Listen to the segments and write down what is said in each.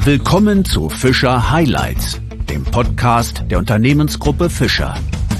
Willkommen zu Fischer Highlights, dem Podcast der Unternehmensgruppe Fischer.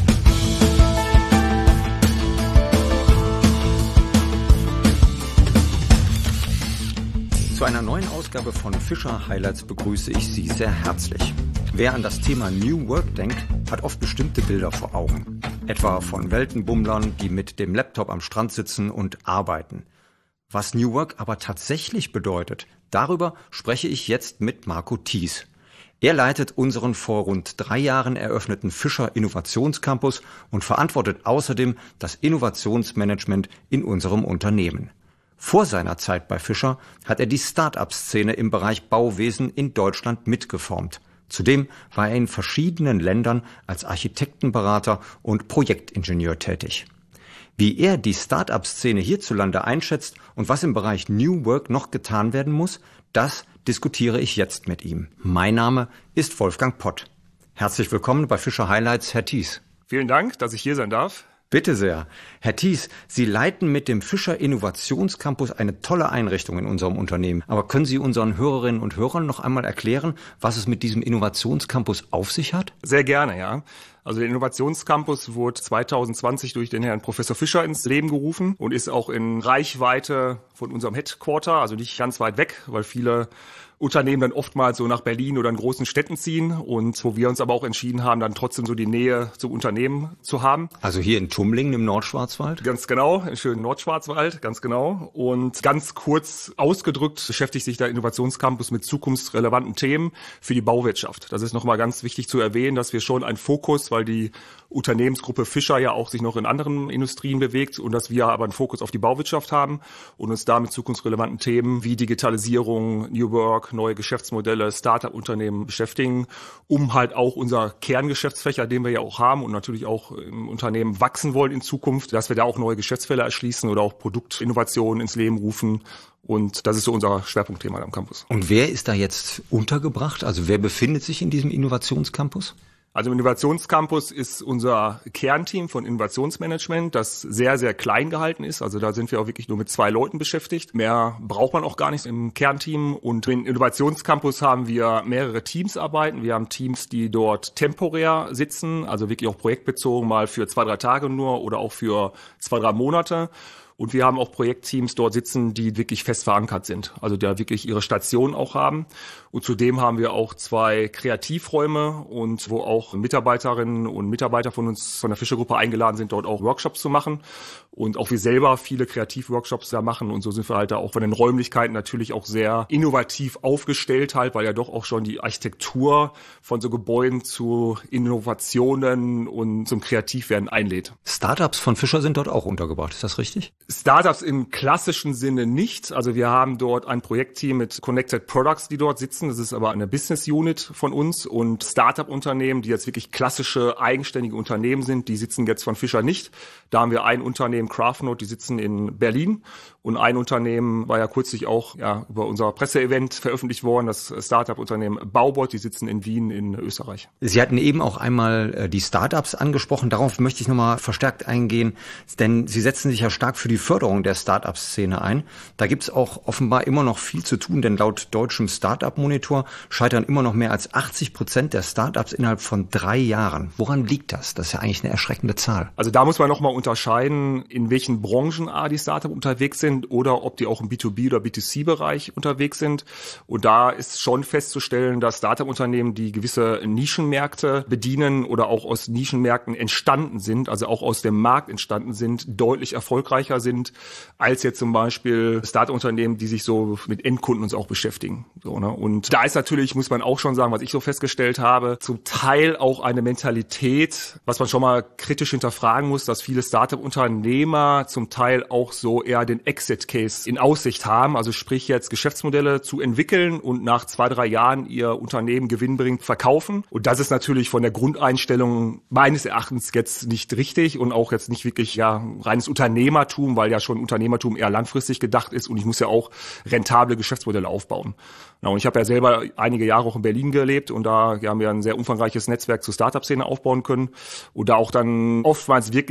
Zu einer neuen Ausgabe von Fischer Highlights begrüße ich Sie sehr herzlich. Wer an das Thema New Work denkt, hat oft bestimmte Bilder vor Augen. Etwa von Weltenbummlern, die mit dem Laptop am Strand sitzen und arbeiten. Was New Work aber tatsächlich bedeutet, darüber spreche ich jetzt mit Marco Thies. Er leitet unseren vor rund 3 Jahren eröffneten Fischer Innovationscampus und verantwortet außerdem das Innovationsmanagement in unserem Unternehmen. Vor seiner Zeit bei Fischer hat er die Start-up-Szene im Bereich Bauwesen in Deutschland mitgeformt. Zudem war er in verschiedenen Ländern als Architektenberater und Projektingenieur tätig. Wie er die Start-up-Szene hierzulande einschätzt und was im Bereich New Work noch getan werden muss, das diskutiere ich jetzt mit ihm. Mein Name ist Wolfgang Pott. Herzlich willkommen bei Fischer Highlights, Herr Thies. Vielen Dank, dass ich hier sein darf. Bitte sehr. Herr Thies, Sie leiten mit dem Fischer Innovationscampus eine tolle Einrichtung in unserem Unternehmen. Aber können Sie unseren Hörerinnen und Hörern noch einmal erklären, was es mit diesem Innovationscampus auf sich hat? Sehr gerne, ja. Also der Innovationscampus wurde 2020 durch den Herrn Professor Fischer ins Leben gerufen und ist auch in Reichweite von unserem Headquarter, also nicht ganz weit weg, weil viele Unternehmen dann oftmals so nach Berlin oder in großen Städten ziehen und wo wir uns aber auch entschieden haben, dann trotzdem so die Nähe zum Unternehmen zu haben. Also hier in Tumlingen im Nordschwarzwald? Ganz genau, im schönen Nordschwarzwald, ganz genau. Und ganz kurz ausgedrückt beschäftigt sich der Innovationscampus mit zukunftsrelevanten Themen für die Bauwirtschaft. Das ist nochmal ganz wichtig zu erwähnen, dass wir schon einen Fokus, weil die Unternehmensgruppe Fischer ja auch sich noch in anderen Industrien bewegt und dass wir aber einen Fokus auf die Bauwirtschaft haben und uns da mit zukunftsrelevanten Themen wie Digitalisierung, New Work, neue Geschäftsmodelle, Start-up-Unternehmen beschäftigen, um halt auch unser Kerngeschäftsfächer, den wir ja auch haben und natürlich auch im Unternehmen wachsen wollen in Zukunft, dass wir da auch neue Geschäftsfelder erschließen oder auch Produktinnovationen ins Leben rufen. Und das ist so unser Schwerpunktthema am Campus. Und wer ist da jetzt untergebracht? Also wer befindet sich in diesem Innovationscampus? Also im Innovationscampus ist unser Kernteam von Innovationsmanagement, das sehr, sehr klein gehalten ist. Also da sind wir auch wirklich nur mit 2 Leuten beschäftigt. Mehr braucht man auch gar nicht im Kernteam. Und im Innovationscampus haben wir mehrere Teams arbeiten. Wir haben Teams, die dort temporär sitzen, also wirklich auch projektbezogen, mal für 2-3 Tage nur oder auch für 2-3 Monate. Und wir haben auch Projektteams dort sitzen, die wirklich fest verankert sind, also die wirklich ihre Station auch haben. Und zudem haben wir auch 2 Kreativräume und wo auch Mitarbeiterinnen und Mitarbeiter von uns, von der Fischer-Gruppe eingeladen sind, dort auch Workshops zu machen. Und auch wir selber viele Kreativworkshops da machen. Und so sind wir halt da auch von den Räumlichkeiten natürlich auch sehr innovativ aufgestellt halt, weil ja doch auch schon die Architektur von so Gebäuden zu Innovationen und zum Kreativwerden einlädt. Startups von Fischer sind dort auch untergebracht, ist das richtig? Startups im klassischen Sinne nicht. Also wir haben dort ein Projektteam mit Connected Products, die dort sitzen. Das ist aber eine Business Unit von uns. Und Startup-Unternehmen, die jetzt wirklich klassische, eigenständige Unternehmen sind, die sitzen jetzt von Fischer nicht. Da haben wir ein Unternehmen, Craftnote, die sitzen in Berlin. Und ein Unternehmen war ja kürzlich auch über unser Presseevent veröffentlicht worden, das Startup-Unternehmen Baubot, die sitzen in Wien in Österreich. Sie hatten eben auch einmal die Startups angesprochen. Darauf möchte ich nochmal verstärkt eingehen, denn Sie setzen sich ja stark für die Förderung der Start-up-Szene ein. Da gibt es auch offenbar immer noch viel zu tun, denn laut deutschem Start-up-Monitor scheitern immer noch mehr als 80% der Start-ups innerhalb von 3 Jahren. Woran liegt das? Das ist ja eigentlich eine erschreckende Zahl. Also da muss man nochmal unterscheiden, in welchen Branchen die Start-up unterwegs sind oder ob die auch im B2B- oder B2C-Bereich unterwegs sind. Und da ist schon festzustellen, dass Start-up-Unternehmen, die gewisse Nischenmärkte bedienen oder auch aus Nischenmärkten entstanden sind, also auch aus dem Markt entstanden sind, deutlich erfolgreicher sind als jetzt zum Beispiel Start-up-Unternehmen, die sich so mit Endkunden uns auch beschäftigen. So, ne? Und da ist natürlich, muss man auch schon sagen, was ich so festgestellt habe, zum Teil auch eine Mentalität, was man schon mal kritisch hinterfragen muss, dass viele Start-up-Unternehmer zum Teil auch so eher den Exit-Case in Aussicht haben, also sprich jetzt Geschäftsmodelle zu entwickeln und nach 2-3 Jahren ihr Unternehmen gewinnbringend verkaufen. Und das ist natürlich von der Grundeinstellung meines Erachtens jetzt nicht richtig und auch jetzt nicht wirklich reines Unternehmertum, weil ja schon Unternehmertum eher langfristig gedacht ist und ich muss ja auch rentable Geschäftsmodelle aufbauen. Ja, und ich habe ja selber einige Jahre auch in Berlin gelebt und da haben wir ein sehr umfangreiches Netzwerk zur Startup-Szene aufbauen können und da auch dann oftmals wirklich festgestellt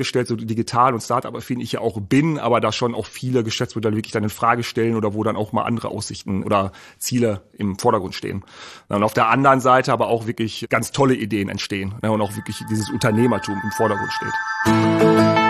festgestellt, so digital und Startup-affin ich ja auch bin, aber da schon auch viele Geschäftsmodelle wirklich dann in Frage stellen oder wo dann auch mal andere Aussichten oder Ziele im Vordergrund stehen. Und auf der anderen Seite aber auch wirklich ganz tolle Ideen entstehen und auch wirklich dieses Unternehmertum im Vordergrund steht.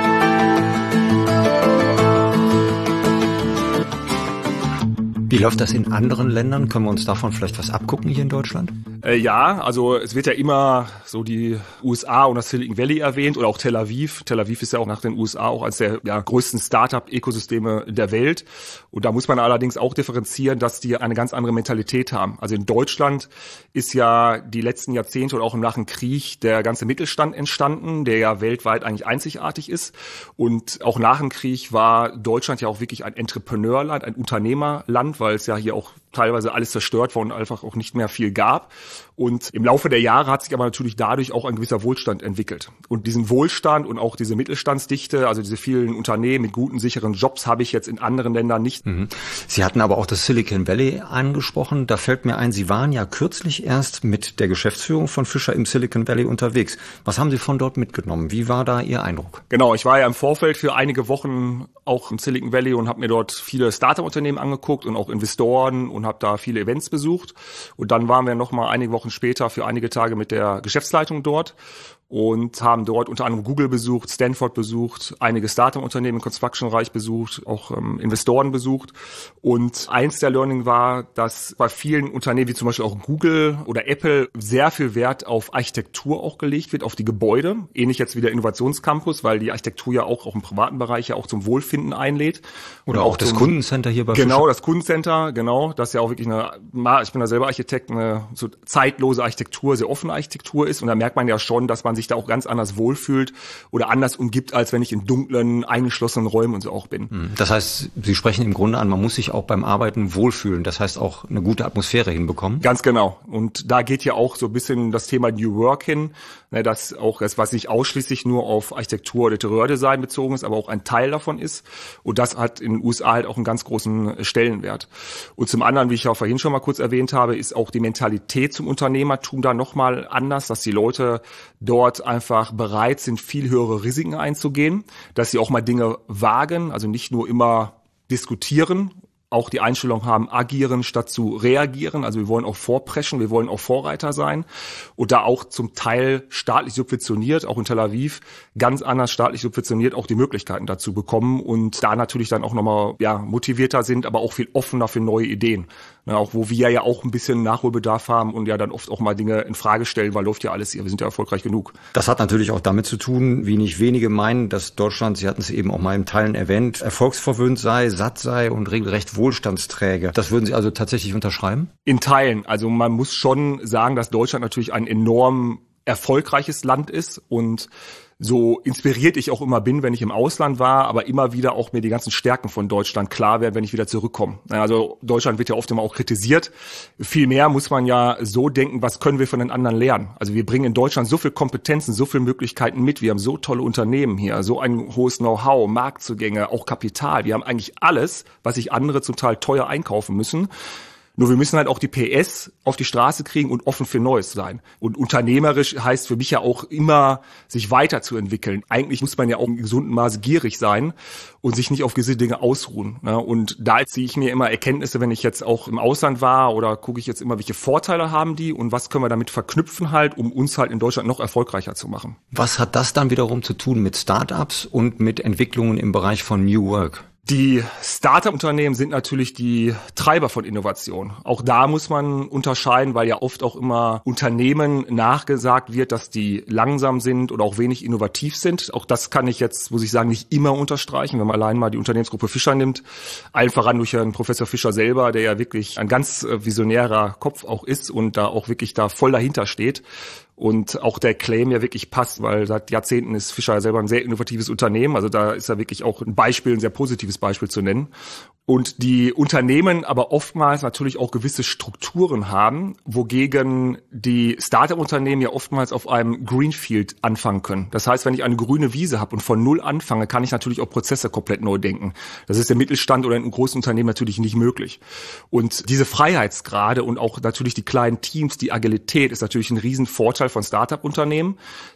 Wie läuft das in anderen Ländern? Können wir uns davon vielleicht was abgucken hier in Deutschland? Ja, also es wird ja immer so die USA und das Silicon Valley erwähnt oder auch Tel Aviv. Tel Aviv ist ja auch nach den USA auch eines der größten Startup-Ökosysteme der Welt. Und da muss man allerdings auch differenzieren, dass die eine ganz andere Mentalität haben. Also in Deutschland ist ja die letzten Jahrzehnte oder auch im Nach dem Krieg der ganze Mittelstand entstanden, der ja weltweit eigentlich einzigartig ist. Und auch nach dem Krieg war Deutschland ja auch wirklich ein Entrepreneurland, ein Unternehmerland, weil es ja hier auch teilweise alles zerstört war und einfach auch nicht mehr viel gab. Und im Laufe der Jahre hat sich aber natürlich dadurch auch ein gewisser Wohlstand entwickelt. Und diesen Wohlstand und auch diese Mittelstandsdichte, also diese vielen Unternehmen mit guten, sicheren Jobs, habe ich jetzt in anderen Ländern nicht. Sie hatten aber auch das Silicon Valley angesprochen. Da fällt mir ein, Sie waren ja kürzlich erst mit der Geschäftsführung von Fischer im Silicon Valley unterwegs. Was haben Sie von dort mitgenommen? Wie war da Ihr Eindruck? Genau, ich war ja im Vorfeld für einige Wochen auch im Silicon Valley und habe mir dort viele Startup-Unternehmen angeguckt und auch Investoren und habe da viele Events besucht. Und dann waren wir noch mal einige Wochen später für einige Tage mit der Geschäftsleitung dort und haben dort unter anderem Google besucht, Stanford besucht, einige Startup-Unternehmen im Construction-Bereich besucht, auch Investoren besucht. Und eins der Learning war, dass bei vielen Unternehmen, wie zum Beispiel auch Google oder Apple, sehr viel Wert auf Architektur auch gelegt wird, auf die Gebäude. Ähnlich jetzt wie der Innovationscampus, weil die Architektur ja auch im privaten Bereich ja auch zum Wohlfinden einlädt. Oder auch das Kundencenter hier bei Fischer. Genau, das Kundencenter, genau. Das ja auch wirklich ich bin ja selber Architekt, eine so zeitlose Architektur, sehr offene Architektur ist. Und da merkt man ja schon, dass man sich da auch ganz anders wohlfühlt oder anders umgibt, als wenn ich in dunklen, eingeschlossenen Räumen und so auch bin. Das heißt, Sie sprechen im Grunde an, man muss sich auch beim Arbeiten wohlfühlen. Das heißt auch eine gute Atmosphäre hinbekommen. Ganz genau. Und da geht ja auch so ein bisschen das Thema New Work hin, dass auch das, was nicht ausschließlich nur auf Architektur oder Interiordesign bezogen ist, aber auch ein Teil davon ist. Und das hat in den USA halt auch einen ganz großen Stellenwert. Und zum anderen, wie ich auch vorhin schon mal kurz erwähnt habe, ist auch die Mentalität zum Unternehmertum da nochmal anders, dass die Leute dort einfach bereit sind, viel höhere Risiken einzugehen, dass sie auch mal Dinge wagen, also nicht nur immer diskutieren, auch die Einstellung haben, agieren statt zu reagieren. Also wir wollen auch vorpreschen, wir wollen auch Vorreiter sein und da auch zum Teil staatlich subventioniert, auch in Tel Aviv, ganz anders staatlich subventioniert auch die Möglichkeiten dazu bekommen und da natürlich dann auch nochmal motivierter sind, aber auch viel offener für neue Ideen. Auch wo wir ja auch ein bisschen Nachholbedarf haben und ja dann oft auch mal Dinge in Frage stellen, weil läuft ja alles hier, wir sind ja erfolgreich genug. Das hat natürlich auch damit zu tun, wie nicht wenige meinen, dass Deutschland, Sie hatten es eben auch mal im Teilen erwähnt, erfolgsverwöhnt sei, satt sei und regelrecht wohlstandsträge. Das würden Sie also tatsächlich unterschreiben? In Teilen. Also man muss schon sagen, dass Deutschland natürlich ein enorm erfolgreiches Land ist und so inspiriert ich auch immer bin, wenn ich im Ausland war, aber immer wieder auch mir die ganzen Stärken von Deutschland klar werden, wenn ich wieder zurückkomme. Also Deutschland wird ja oft immer auch kritisiert. Vielmehr muss man ja so denken, was können wir von den anderen lernen? Also wir bringen in Deutschland so viel Kompetenzen, so viele Möglichkeiten mit. Wir haben so tolle Unternehmen hier, so ein hohes Know-how, Marktzugänge, auch Kapital. Wir haben eigentlich alles, was sich andere zum Teil teuer einkaufen müssen. Nur wir müssen halt auch die PS auf die Straße kriegen und offen für Neues sein. Und unternehmerisch heißt für mich ja auch immer, sich weiterzuentwickeln. Eigentlich muss man ja auch in gesundem Maße gierig sein und sich nicht auf gewisse Dinge ausruhen. Und da ziehe ich mir immer Erkenntnisse, wenn ich jetzt auch im Ausland war oder gucke ich jetzt immer, welche Vorteile haben die und was können wir damit verknüpfen halt, um uns halt in Deutschland noch erfolgreicher zu machen. Was hat das dann wiederum zu tun mit Startups und mit Entwicklungen im Bereich von New Work? Die Startup-Unternehmen sind natürlich die Treiber von Innovation. Auch da muss man unterscheiden, weil ja oft auch immer Unternehmen nachgesagt wird, dass die langsam sind oder auch wenig innovativ sind. Auch das kann ich jetzt, muss ich sagen, nicht immer unterstreichen, wenn man allein mal die Unternehmensgruppe Fischer nimmt. Allen voran durch Herrn Professor Fischer selber, der ja wirklich ein ganz visionärer Kopf auch ist und da auch wirklich da voll dahinter steht. Und auch der Claim ja wirklich passt, weil seit Jahrzehnten ist Fischer selber ein sehr innovatives Unternehmen. Also da ist ja wirklich auch ein Beispiel, ein sehr positives Beispiel zu nennen. Und die Unternehmen aber oftmals natürlich auch gewisse Strukturen haben, wogegen die Startup-Unternehmen ja oftmals auf einem Greenfield anfangen können. Das heißt, wenn ich eine grüne Wiese habe und von null anfange, kann ich natürlich auch Prozesse komplett neu denken. Das ist im Mittelstand oder in einem großen Unternehmen natürlich nicht möglich. Und diese Freiheitsgrade und auch natürlich die kleinen Teams, die Agilität ist natürlich ein Riesenvorteil von Startup-Unternehmen.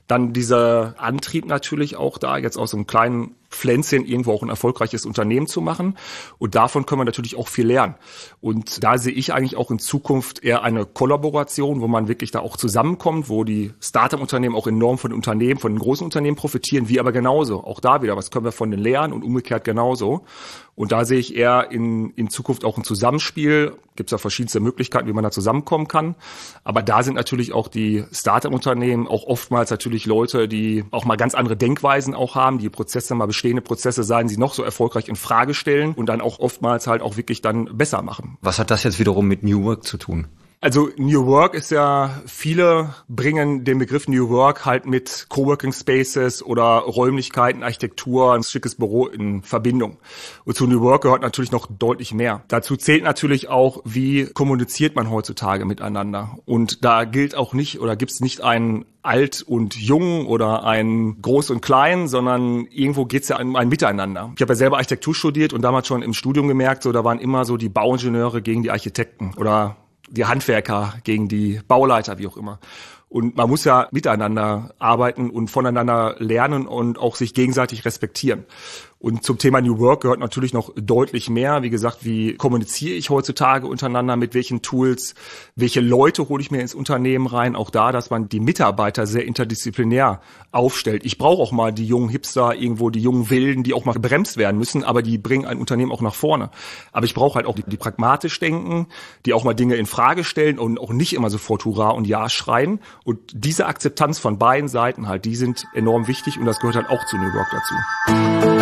Dann dieser Antrieb natürlich auch da, jetzt aus so einem kleinen Pflänzchen irgendwo auch ein erfolgreiches Unternehmen zu machen. Und davon können wir natürlich auch viel lernen. Und da sehe ich eigentlich auch in Zukunft eher eine Kollaboration, wo man wirklich da auch zusammenkommt, wo die Startup-Unternehmen auch enorm von den Unternehmen, von den großen Unternehmen profitieren, wir aber genauso. Auch da wieder, was können wir von denen lernen und umgekehrt genauso. Und da sehe ich eher in Zukunft auch ein Zusammenspiel. Gibt es ja verschiedenste Möglichkeiten, wie man da zusammenkommen kann. Aber da sind natürlich auch die Startup-Unternehmen auch oftmals natürlich Leute, die auch mal ganz andere Denkweisen auch haben, die Prozesse mal bestehende Prozesse, seien sie noch so erfolgreich, in Frage stellen und dann auch oftmals halt auch wirklich dann besser machen. Was hat das jetzt wiederum mit New Work zu tun? Also New Work ist ja, viele bringen den Begriff New Work halt mit Coworking Spaces oder Räumlichkeiten, Architektur, ein schickes Büro in Verbindung. Und zu New Work gehört natürlich noch deutlich mehr. Dazu zählt natürlich auch, wie kommuniziert man heutzutage miteinander. Und da gilt auch nicht oder gibt es nicht einen alt und jung oder ein groß und klein, sondern irgendwo geht's ja um ein Miteinander. Ich habe ja selber Architektur studiert und damals schon im Studium gemerkt, so da waren immer so die Bauingenieure gegen die Architekten oder die Handwerker gegen die Bauleiter, wie auch immer. Und man muss ja miteinander arbeiten und voneinander lernen und auch sich gegenseitig respektieren. Und zum Thema New Work gehört natürlich noch deutlich mehr. Wie gesagt, wie kommuniziere ich heutzutage untereinander, mit welchen Tools, welche Leute hole ich mir ins Unternehmen rein. Auch da, dass man die Mitarbeiter sehr interdisziplinär aufstellt. Ich brauche auch mal die jungen Hipster, irgendwo die jungen Wilden, die auch mal gebremst werden müssen, aber die bringen ein Unternehmen auch nach vorne. Aber ich brauche halt auch die pragmatisch denken, die auch mal Dinge in Frage stellen und auch nicht immer sofort Hurra und Ja schreien. Und diese Akzeptanz von beiden Seiten halt, die sind enorm wichtig und das gehört halt auch zu New Work dazu.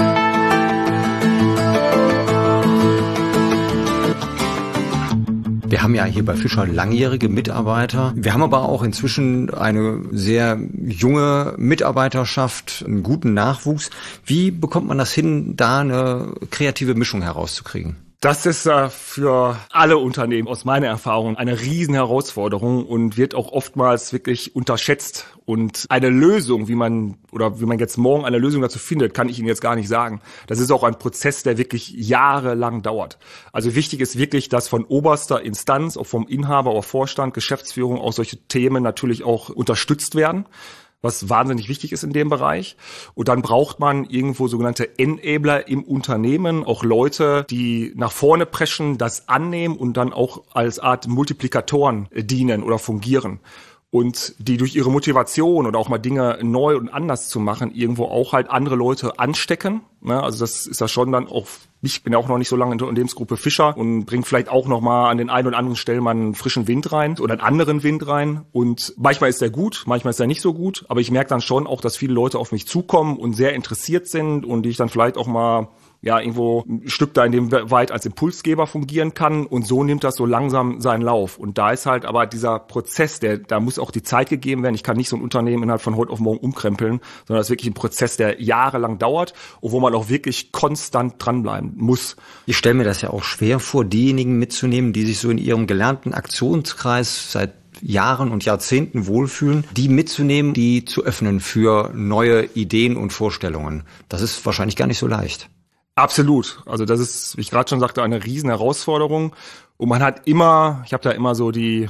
Wir haben ja hier bei Fischer langjährige Mitarbeiter. Wir haben aber auch inzwischen eine sehr junge Mitarbeiterschaft, einen guten Nachwuchs. Wie bekommt man das hin, da eine kreative Mischung herauszukriegen? Das ist für alle Unternehmen aus meiner Erfahrung eine riesen Herausforderung und wird auch oftmals wirklich unterschätzt. Und eine Lösung, wie man jetzt morgen eine Lösung dazu findet, kann ich Ihnen jetzt gar nicht sagen. Das ist auch ein Prozess, der wirklich jahrelang dauert. Also wichtig ist wirklich, dass von oberster Instanz, auch vom Inhaber oder Vorstand, Geschäftsführung auch solche Themen natürlich auch unterstützt werden, was wahnsinnig wichtig ist in dem Bereich. Und dann braucht man irgendwo sogenannte Enabler im Unternehmen, auch Leute, die nach vorne preschen, das annehmen und dann auch als Art Multiplikatoren dienen oder fungieren. Und die durch ihre Motivation oder auch mal Dinge neu und anders zu machen, irgendwo auch halt andere Leute anstecken. Also das ist ja schon dann auch, ich bin ja auch noch nicht so lange in der Unternehmensgruppe Fischer und bringt vielleicht auch noch mal an den einen oder anderen Stellen mal einen frischen Wind rein oder einen anderen Wind rein. Und manchmal ist der gut, manchmal ist er nicht so gut. Aber ich merke dann schon auch, dass viele Leute auf mich zukommen und sehr interessiert sind und die ich dann vielleicht auch mal irgendwo ein Stück da in dem weit als Impulsgeber fungieren kann und so nimmt das so langsam seinen Lauf. Und da ist halt aber dieser Prozess, da muss auch die Zeit gegeben werden. Ich kann nicht so ein Unternehmen innerhalb von heute auf morgen umkrempeln, sondern das ist wirklich ein Prozess, der jahrelang dauert und wo man auch wirklich konstant dranbleiben muss. Ich stelle mir das ja auch schwer vor, diejenigen mitzunehmen, die sich so in ihrem gelernten Aktionskreis seit Jahren und Jahrzehnten wohlfühlen, die mitzunehmen, die zu öffnen für neue Ideen und Vorstellungen. Das ist wahrscheinlich gar nicht so leicht. Absolut. Also das ist, wie ich gerade schon sagte, eine riesen Herausforderung. Und man hat immer, ich habe da immer so die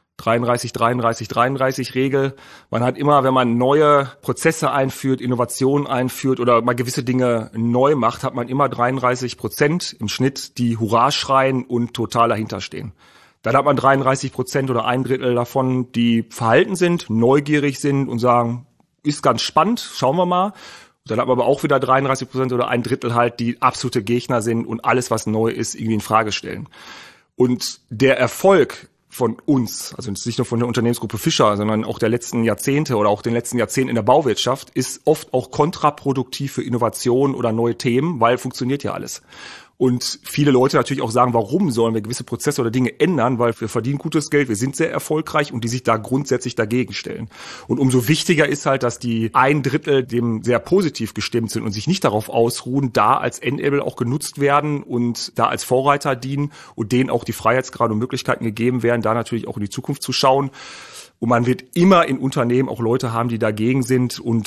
33 Regel. Man hat immer, wenn man neue Prozesse einführt, Innovationen einführt oder mal gewisse Dinge neu macht, hat man immer 33% im Schnitt, die Hurra schreien und total dahinter stehen. Dann hat man 33% oder ein Drittel davon, die verhalten sind, neugierig sind und sagen, ist ganz spannend, schauen wir mal. Dann hat man aber auch wieder 33% oder ein Drittel halt, die absolute Gegner sind und alles, was neu ist, irgendwie in Frage stellen. Und der Erfolg von uns, also nicht nur von der Unternehmensgruppe Fischer, sondern auch der letzten Jahrzehnte oder auch den letzten Jahrzehnten in der Bauwirtschaft, ist oft auch kontraproduktiv für Innovationen oder neue Themen, weil funktioniert ja alles. Und viele Leute natürlich auch sagen, warum sollen wir gewisse Prozesse oder Dinge ändern, weil wir verdienen gutes Geld, wir sind sehr erfolgreich und die sich da grundsätzlich dagegen stellen. Und umso wichtiger ist halt, dass die ein Drittel dem sehr positiv gestimmt sind und sich nicht darauf ausruhen, da als Enabler auch genutzt werden und da als Vorreiter dienen und denen auch die Freiheitsgrade und Möglichkeiten gegeben werden, da natürlich auch in die Zukunft zu schauen. Und man wird immer in Unternehmen auch Leute haben, die dagegen sind und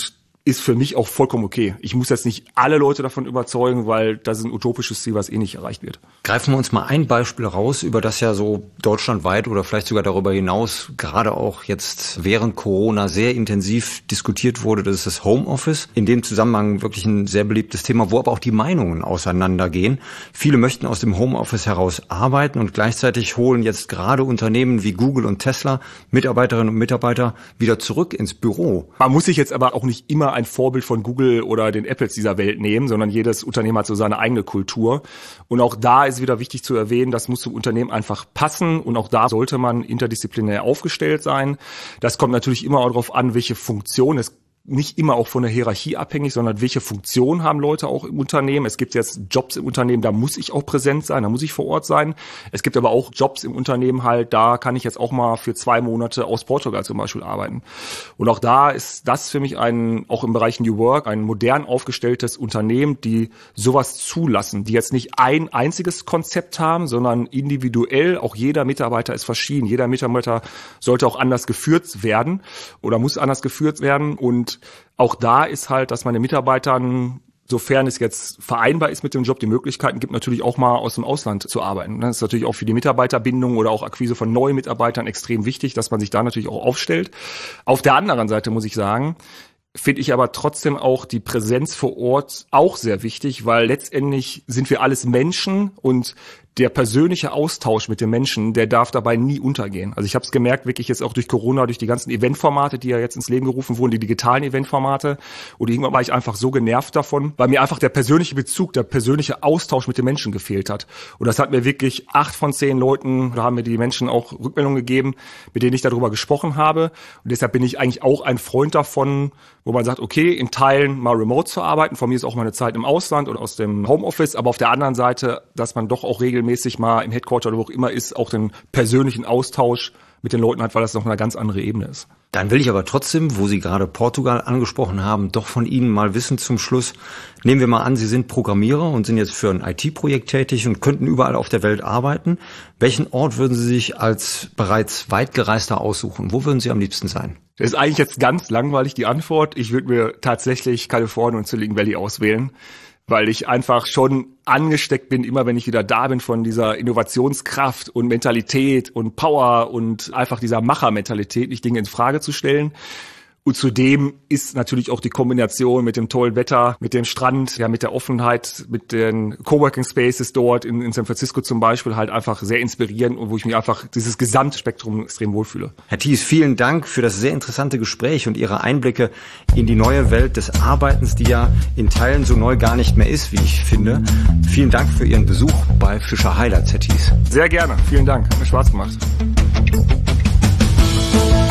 ist für mich auch vollkommen okay. Ich muss jetzt nicht alle Leute davon überzeugen, weil das ist ein utopisches Ziel, was nicht erreicht wird. Greifen wir uns mal ein Beispiel raus, über das ja so deutschlandweit oder vielleicht sogar darüber hinaus gerade auch jetzt während Corona sehr intensiv diskutiert wurde. Das ist das Homeoffice. In dem Zusammenhang wirklich ein sehr beliebtes Thema, wo aber auch die Meinungen auseinandergehen. Viele möchten aus dem Homeoffice heraus arbeiten und gleichzeitig holen jetzt gerade Unternehmen wie Google und Tesla Mitarbeiterinnen und Mitarbeiter wieder zurück ins Büro. Man muss sich jetzt aber auch nicht immer ein Vorbild von Google oder den Apples dieser Welt nehmen, sondern jedes Unternehmen hat so seine eigene Kultur. Und auch da ist wieder wichtig zu erwähnen, das muss zum Unternehmen einfach passen und auch da sollte man interdisziplinär aufgestellt sein. Das kommt natürlich immer auch darauf an, welche Funktion es nicht immer auch von der Hierarchie abhängig, sondern welche Funktion haben Leute auch im Unternehmen. Es gibt jetzt Jobs im Unternehmen, da muss ich auch präsent sein, da muss ich vor Ort sein. Es gibt aber auch Jobs im Unternehmen halt, da kann ich jetzt auch mal für 2 Monate aus Portugal zum Beispiel arbeiten. Und auch da ist das für mich auch im Bereich New Work, ein modern aufgestelltes Unternehmen, die sowas zulassen, die jetzt nicht ein einziges Konzept haben, sondern individuell, auch jeder Mitarbeiter ist verschieden. Jeder Mitarbeiter sollte auch anders geführt werden oder muss anders geführt werden und auch da ist halt, dass man den Mitarbeitern, sofern es jetzt vereinbar ist mit dem Job, die Möglichkeiten gibt, natürlich auch mal aus dem Ausland zu arbeiten. Das ist natürlich auch für die Mitarbeiterbindung oder auch Akquise von neuen Mitarbeitern extrem wichtig, dass man sich da natürlich auch aufstellt. Auf der anderen Seite muss ich sagen, finde ich aber trotzdem auch die Präsenz vor Ort auch sehr wichtig, weil letztendlich sind wir alles Menschen und der persönliche Austausch mit den Menschen, der darf dabei nie untergehen. Also ich habe es gemerkt, wirklich jetzt auch durch Corona, durch die ganzen Eventformate, die ja jetzt ins Leben gerufen wurden, die digitalen Eventformate. Und irgendwann war ich einfach so genervt davon, weil mir einfach der persönliche Bezug, der persönliche Austausch mit den Menschen gefehlt hat. Und das hat mir wirklich 8 von 10 Leuten, da haben mir die Menschen auch Rückmeldungen gegeben, mit denen ich darüber gesprochen habe. Und deshalb bin ich eigentlich auch ein Freund davon, wo man sagt, okay, in Teilen mal remote zu arbeiten. Von mir ist auch meine Zeit im Ausland oder aus dem Homeoffice. Aber auf der anderen Seite, dass man doch auch regelmäßig mal im Headquarter oder wo auch immer ist, auch den persönlichen Austausch mit den Leuten hat, weil das noch eine ganz andere Ebene ist. Dann will ich aber trotzdem, wo Sie gerade Portugal angesprochen haben, doch von Ihnen mal wissen zum Schluss. Nehmen wir mal an, Sie sind Programmierer und sind jetzt für ein IT-Projekt tätig und könnten überall auf der Welt arbeiten. Welchen Ort würden Sie sich als bereits Weitgereister aussuchen? Wo würden Sie am liebsten sein? Das ist eigentlich jetzt ganz langweilig, die Antwort. Ich würde mir tatsächlich Kalifornien und Silicon Valley auswählen, weil ich einfach schon angesteckt bin, immer wenn ich wieder da bin von dieser Innovationskraft und Mentalität und Power und einfach dieser Machermentalität, nicht Dinge in Frage zu stellen. Und zudem ist natürlich auch die Kombination mit dem tollen Wetter, mit dem Strand, ja, mit der Offenheit, mit den Coworking Spaces dort in San Francisco zum Beispiel halt einfach sehr inspirierend und wo ich mich einfach dieses Gesamtspektrum extrem wohlfühle. Herr Thies, vielen Dank für das sehr interessante Gespräch und Ihre Einblicke in die neue Welt des Arbeitens, die ja in Teilen so neu gar nicht mehr ist, wie ich finde. Vielen Dank für Ihren Besuch bei Fischer Highlights, Herr Thies. Sehr gerne. Vielen Dank. Hat mir Spaß gemacht.